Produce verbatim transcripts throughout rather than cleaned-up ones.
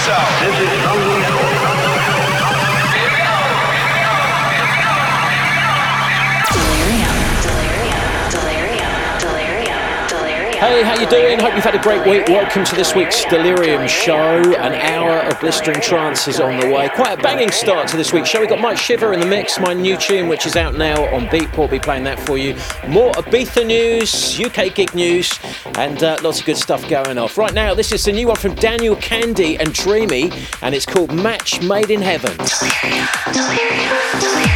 Hey, how you doing? Hope you've had a great week. Welcome to this week's Delirium show. An hour of blistering trance is on the way. Quite a banging start to this week's show. We've got Mike Shiver in the mix, my new tune, which is out now on Beatport. We'll be playing that for you. More Ibiza news, U K gig news, and uh, lots of good stuff going off. Right now, this is the new one from Daniel Candy and Dreamy, and it's called Match Made in Heaven. Delirium, delirium, delirium.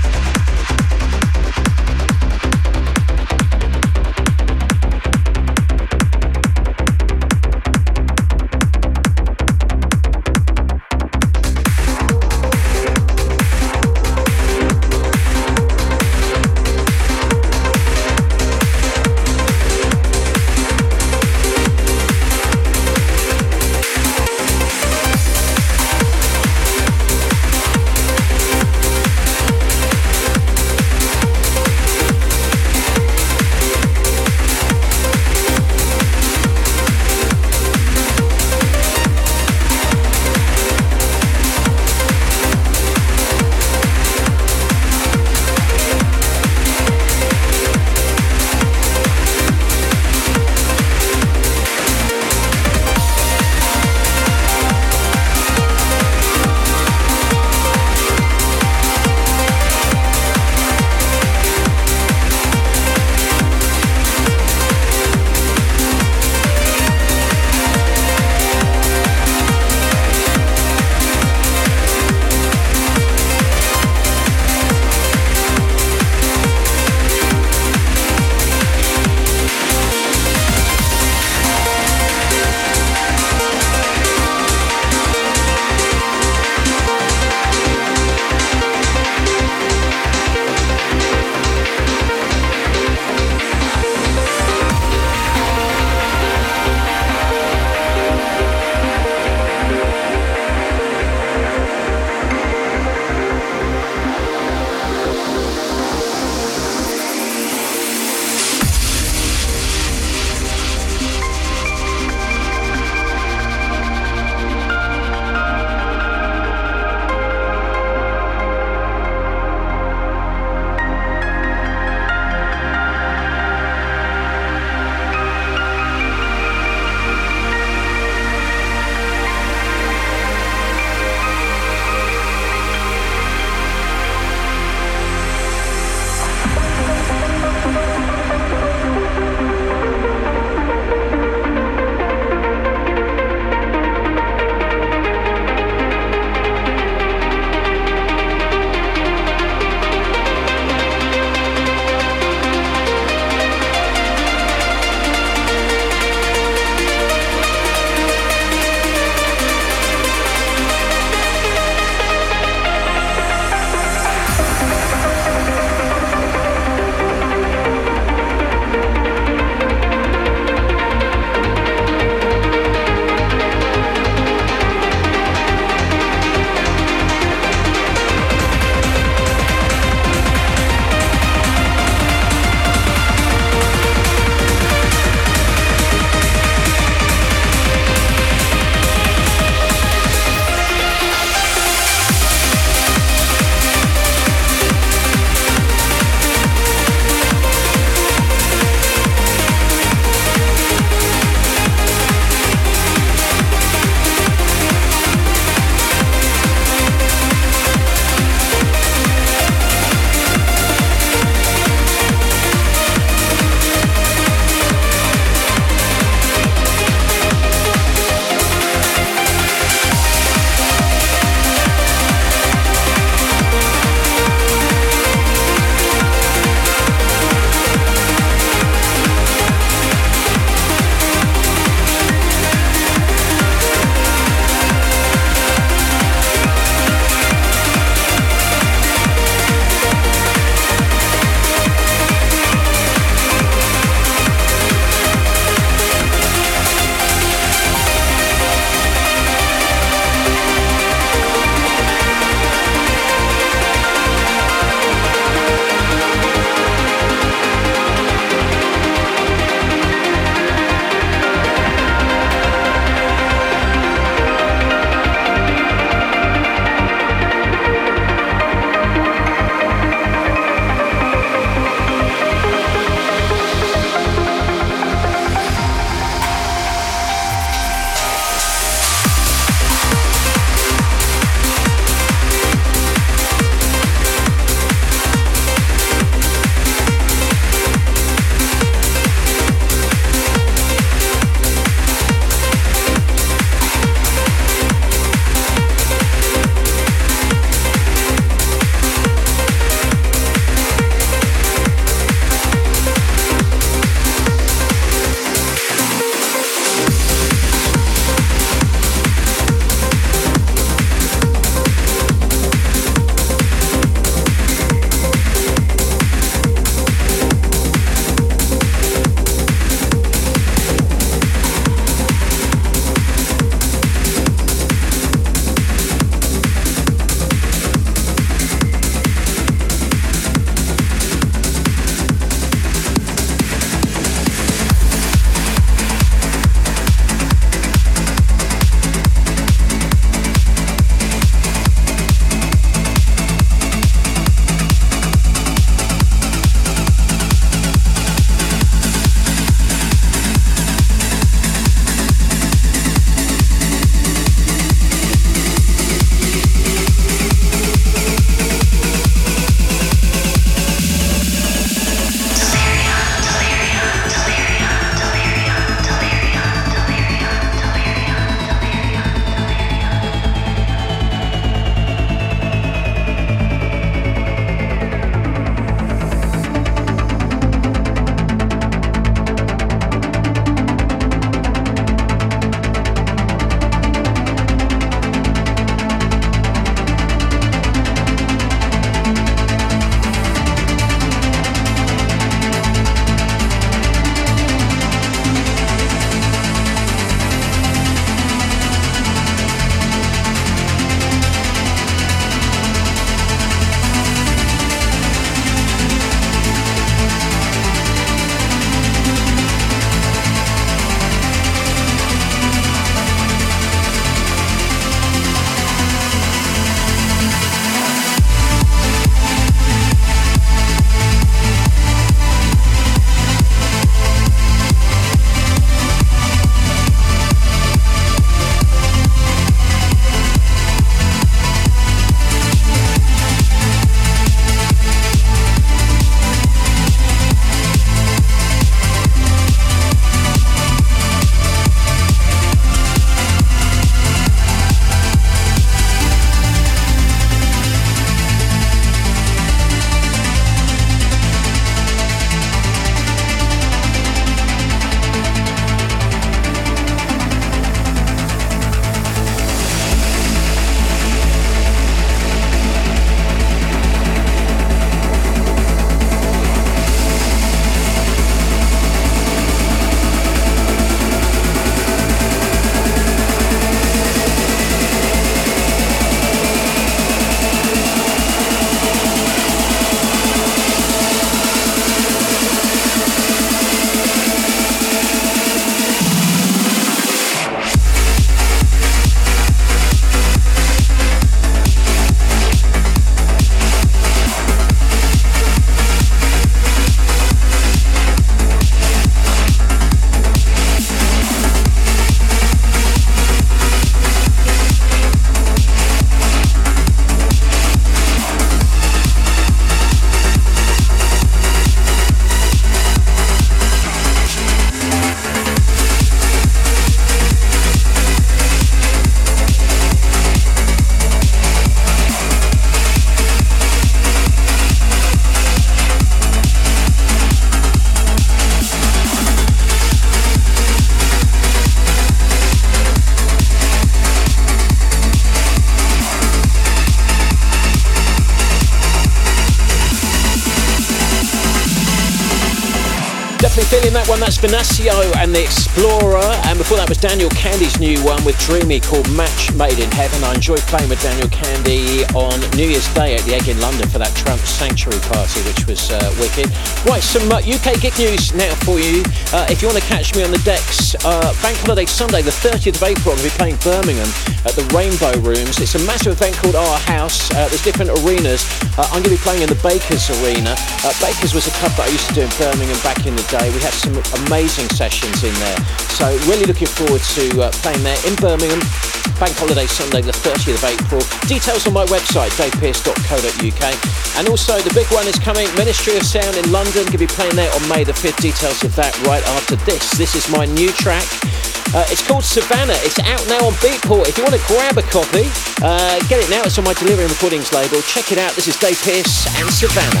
Left me feeling that one, that's Venasio and the Explorer, and before that was Daniel Candy's new one with Dreamy called Match Made in Heaven. I enjoyed playing with Daniel Candy on New Year's Day at the Egg in London for that Trump Sanctuary party, which was uh, wicked. Right, some uh, U K gig news now for you. Uh, if you want to catch me on the decks, uh, Bank Holiday Sunday, the thirtieth of April, I'm going to be playing Birmingham at the Rainbow Rooms. It's a massive event called Our House. Uh, there's different arenas. Uh, I'm going to be playing in the Bakers Arena. Uh, Bakers was a club that I used to do in Birmingham back in the day. We had some amazing sessions in there. So really looking forward to uh, playing there in Birmingham. Bank Holiday Sunday, the thirtieth of April. Details on my website, dave pearce dot co dot uk. And also the big one is coming, Ministry of Sound in London. Going to be playing there on May the fifth. Details of that right after this. This is my new track. Uh, it's called Savannah. It's out now on Beatport. If you want to grab a copy, uh, get it now. It's on my Delirium Recordings label. Check it out. This is Dave Pearce and Savannah.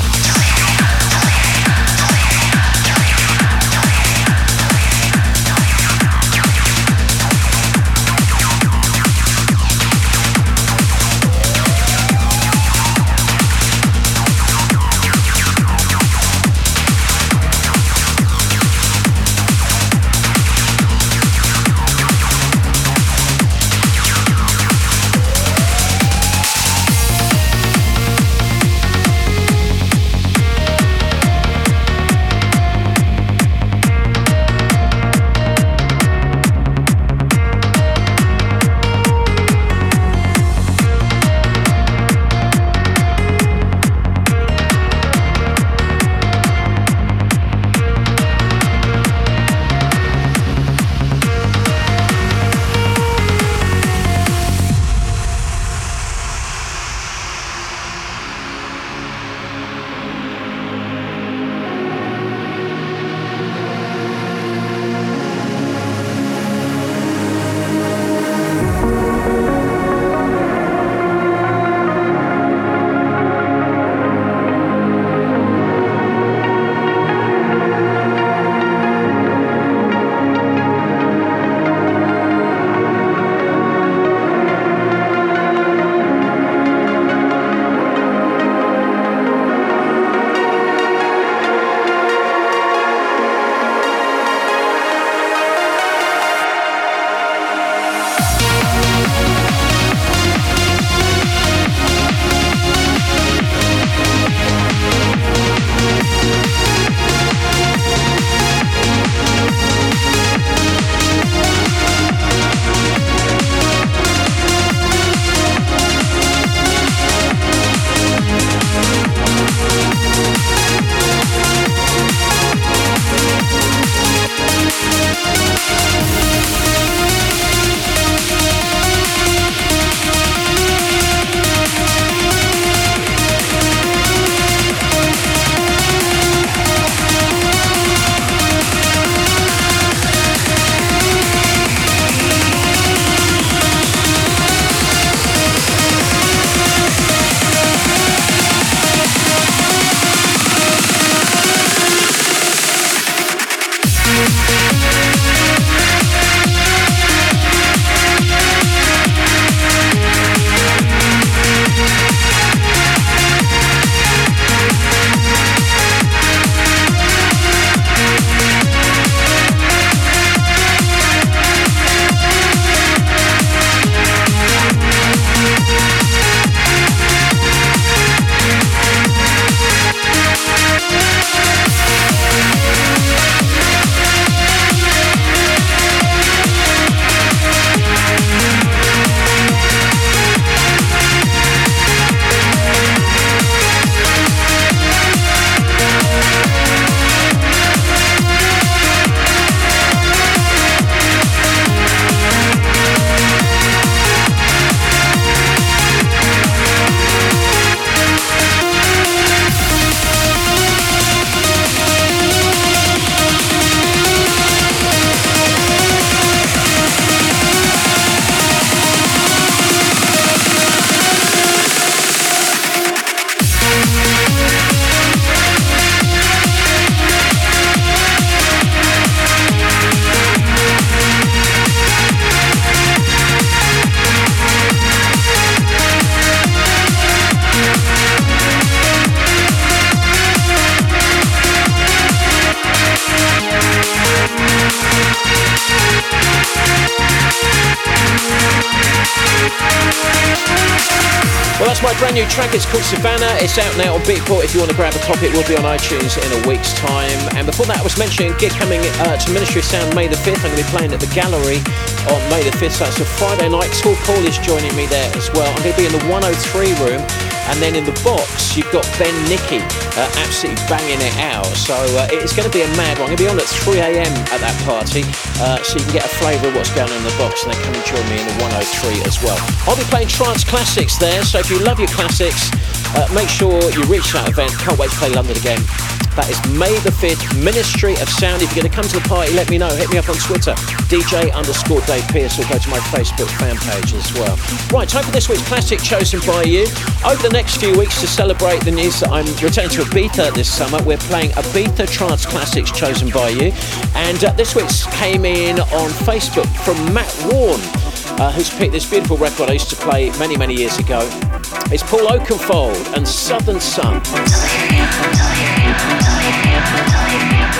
That's my brand new track. It's called Savannah. It's out now on Beatport. If you want to grab a copy, it will be on iTunes in a week's time. And before that, I was mentioning a gig coming uh, to Ministry of Sound May the fifth. I'm going to be playing at the Gallery on May the fifth. So that's a Friday night. Tall Paul is joining me there as well. I'm going to be in the one oh three room. And then in the box, you've got Ben Nicky uh, absolutely banging it out. So uh, it's going to be a mad one. I'm going to be on at three a.m. at that party. Uh, so you can get a flavour of what's going on in the box. And then come and join me in the one oh three as well. I'll be playing trance classics there. So if you love your classics, uh, make sure you reach that event. Can't wait to play London again. That is May the fifth, Ministry of Sound. If you're going to come to the party, let me know. Hit me up on Twitter, D J underscore Dave Pearce, or go to my Facebook fan page as well. Right, time for this week's classic chosen by you. Over the next few weeks, to celebrate the news that I'm returning to Ibiza this summer, we're playing Ibiza Trance Classics chosen by you. And uh, this week's came in on Facebook from Matt Warren, uh, who's picked this beautiful record I used to play many, many years ago. It's Paul Oakenfold and Southern Sun. Delirium, delirium, delirium, delirium,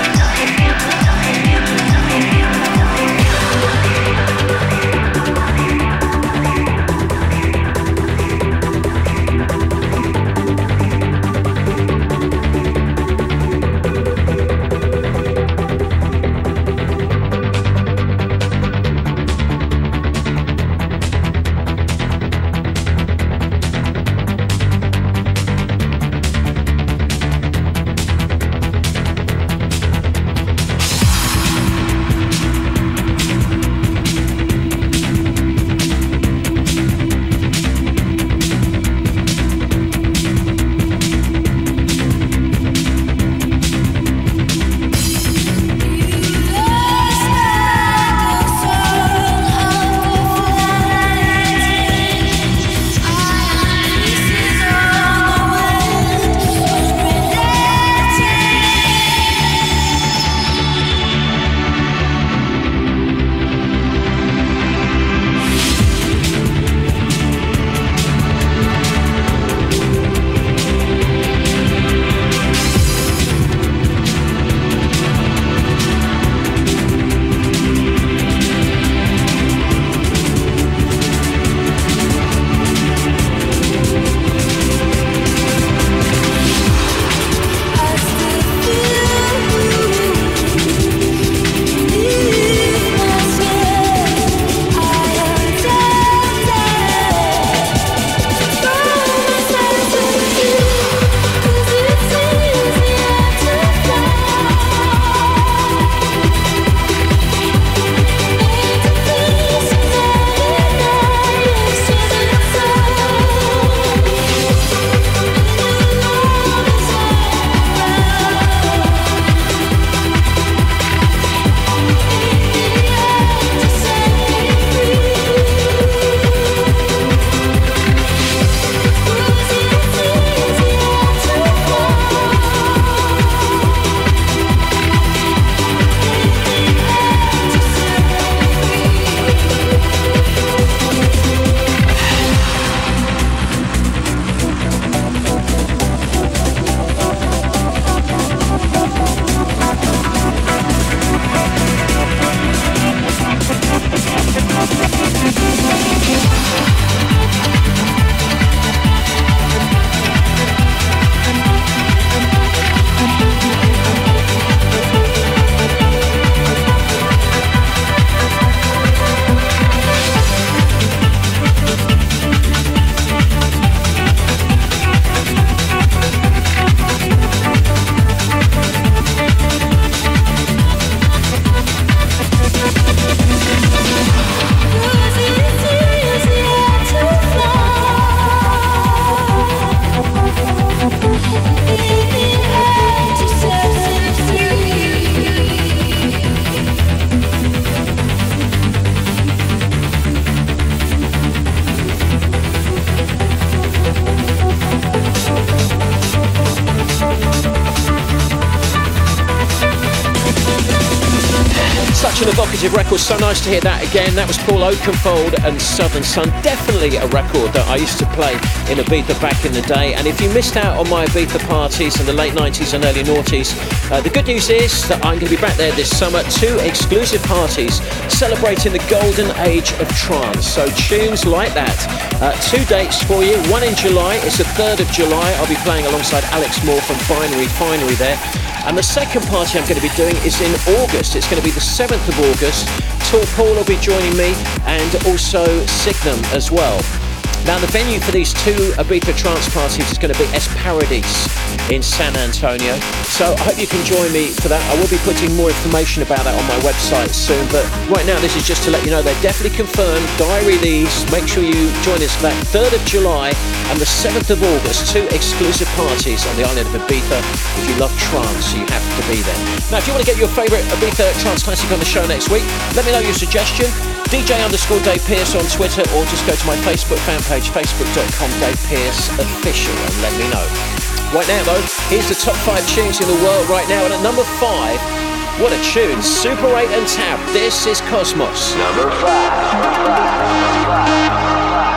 Such an evocative record, so nice to hear that again. That was Paul Oakenfold and Southern Sun. Definitely a record that I used to play in Ibiza back in the day. And if you missed out on my Ibiza parties in the late nineties and early noughties, uh, the good news is that I'm going to be back there this summer. Two exclusive parties celebrating the golden age of trance. So tunes like that. Uh, two dates for you. One in July. It's the third of July. I'll be playing alongside Alex Moore from Binary Finery there. And the second party I'm going to be doing is in August. It's going to be the seventh of August. Tor Paul will be joining me, and also Signum as well. Now, the venue for these two Ibiza trance parties is going to be Es Paradis in San Antonio. So I hope you can join me for that. I will be putting more information about that on my website soon. But right now, this is just to let you know they're definitely confirmed. Diary these. Make sure you join us for that third of July and the seventh of August. Two exclusive parties on the island of Ibiza. If you love trance, you have to be there. Now, if you want to get your favourite Ibiza trance classic on the show next week, let me know your suggestion. D J underscore Dave Pearce on Twitter, or just go to my Facebook fan page, facebook.com Dave Pearce Official, and let me know. Right now though, here's the top five tunes in the world right now, and at number five, what a tune, Super eight and Tab, this is Cosmos. Number five. Number five. Number five.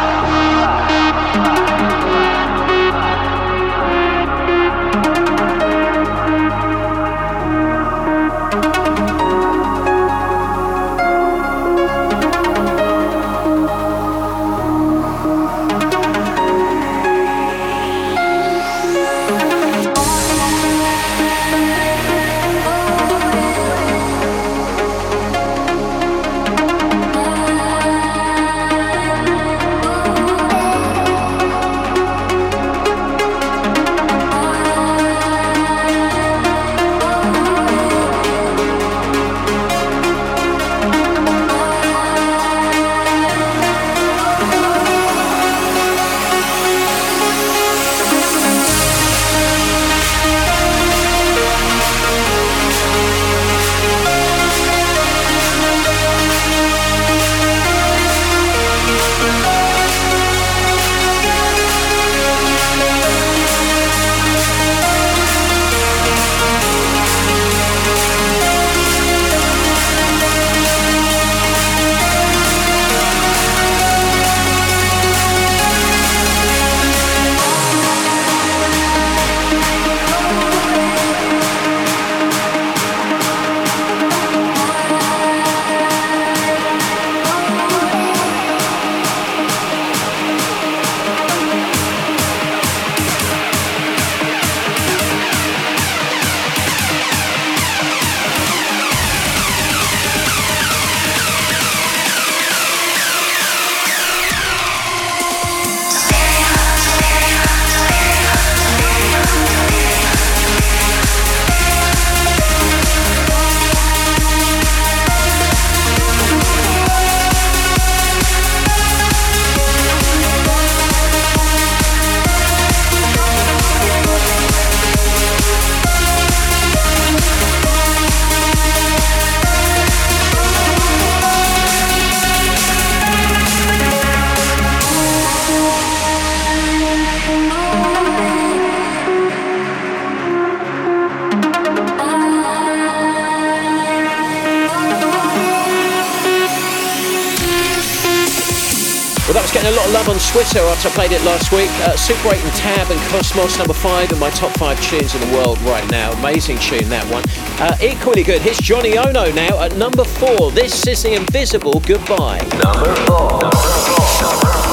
Getting a lot of love on Twitter after I played it last week. Uh, Super eight and Tab and Cosmos, number five in my top five tunes in the world right now. Amazing tune, that one. Uh, equally good, here's Johnny Ono now at number four. This is The Invisible Goodbye. Number four. Number four. Number four.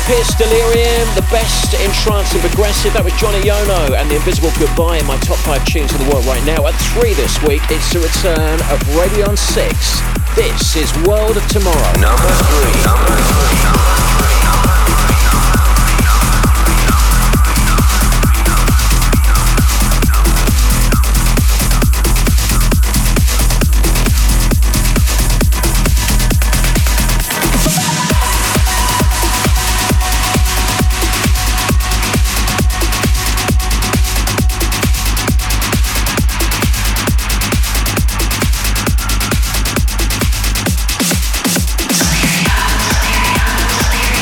Pierce, Delirium, the best in trance and progressive. That was Johnny Yono and The Invisible Goodbye in my top five tunes in the world right now. At three this week, it's the return of Radion six. This is World of Tomorrow. Number three. Number three. Delirium.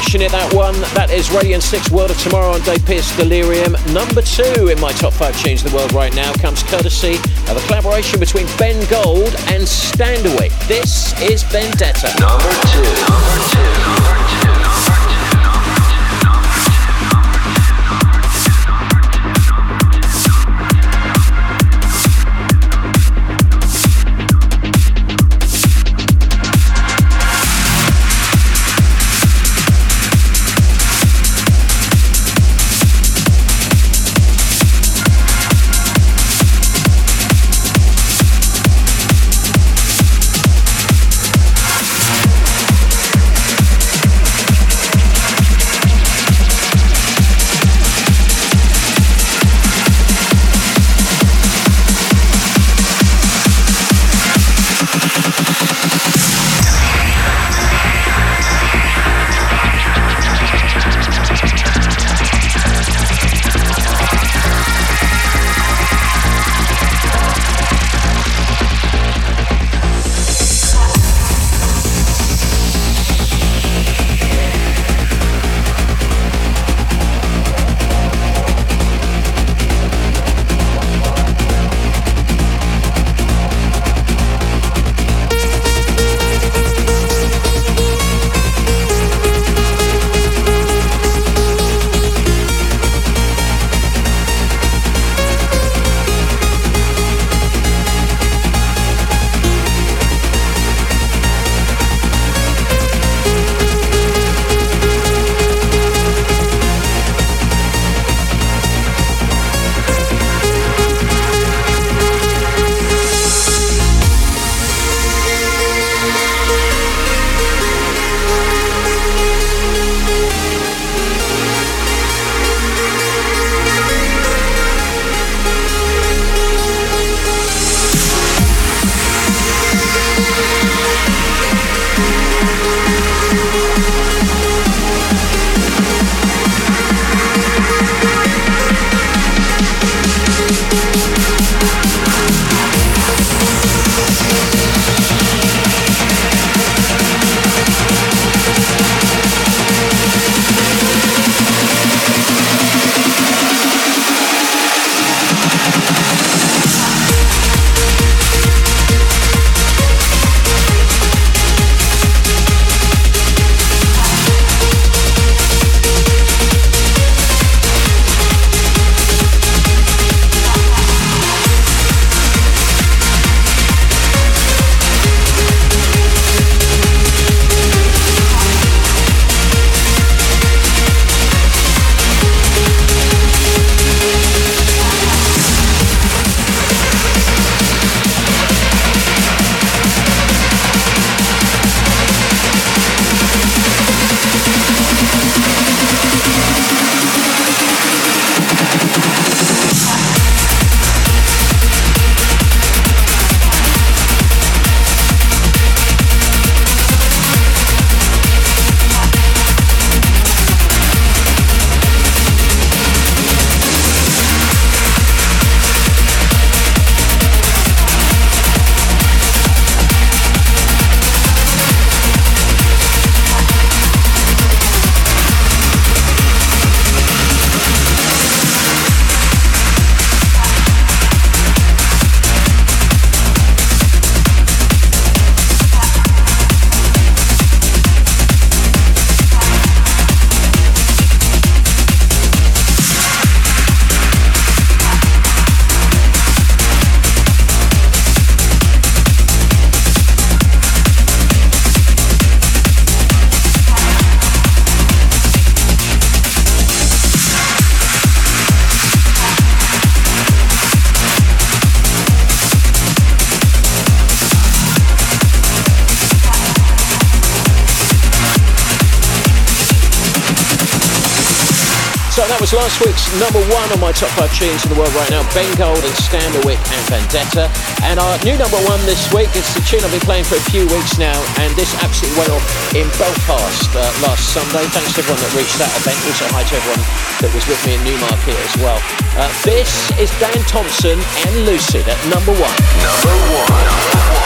smashing it, that one. That is Radiant six World of Tomorrow on Dave Pearce Delirium. Number two in my top five tunes of the world right now comes courtesy of a collaboration between Ben Gold and Standerwick. This is Vendetta. Number two. Number two. Number two. So that was last week's number one on my top five tunes in the world right now, Ben Gold and Standerwick and Vendetta. And our new number one this week is the tune I've been playing for a few weeks now, and this absolutely went off in Belfast uh, last Sunday. Thanks to everyone that reached that event. Also hi to everyone that was with me in Newmarket as well. Uh, this is Dan Thompson and Lucid at number one. Number one.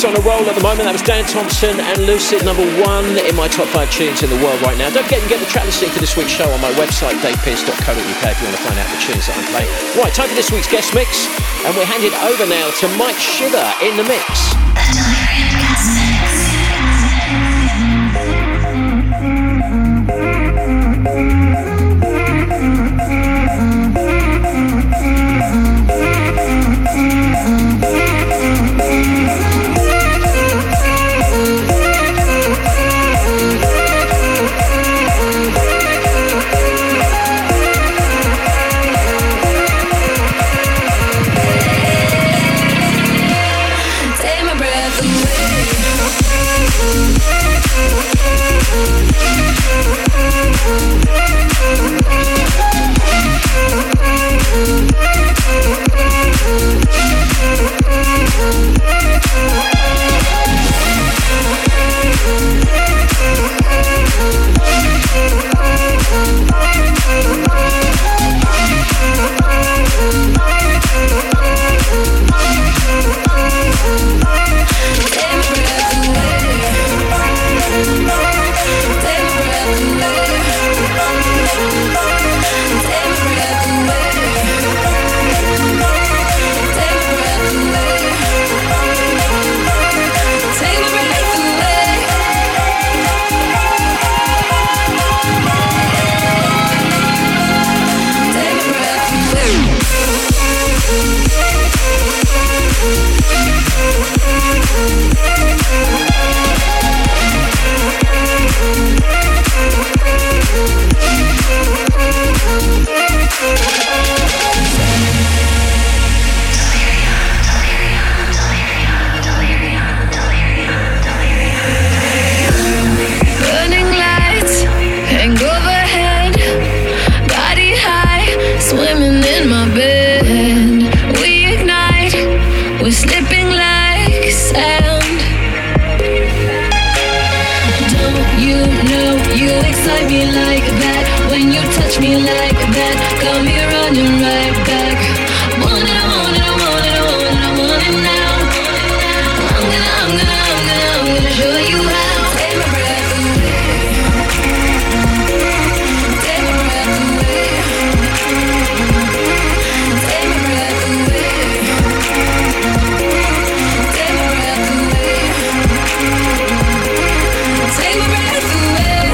Mix on a roll at the moment. That was Dan Thompson and Lucid, number one in my top five tunes in the world right now. Don't forget you can get the track listing for this week's show on my website, dave pearce dot co dot uk, if you want to find out the tunes that I'm playing. Right, time for this week's guest mix, and we're handing over now to Mike Shiver in the mix. Delirium guest mix.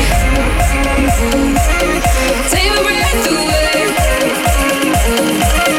Take my breath away.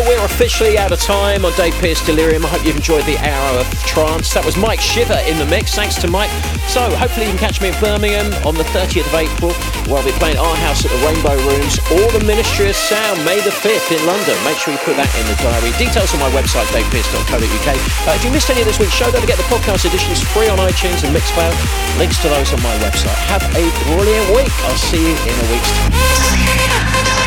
we're officially out of time on Dave Pearce Delirium. I hope you've enjoyed the hour of trance. That was Mike Shiver in the mix. Thanks to Mike. So hopefully you can catch me in Birmingham on the thirtieth of April, where I'll be playing Our House at the Rainbow Rooms, or the Ministry of Sound, May the fifth in London. Make sure you put that in the diary. Details on my website, dave pearce dot co dot uk. Uh, if you missed any of this week's show, don't forget the podcast editions free on iTunes and Mixcloud. Links to those on my website. Have a brilliant week. I'll see you in a week's time.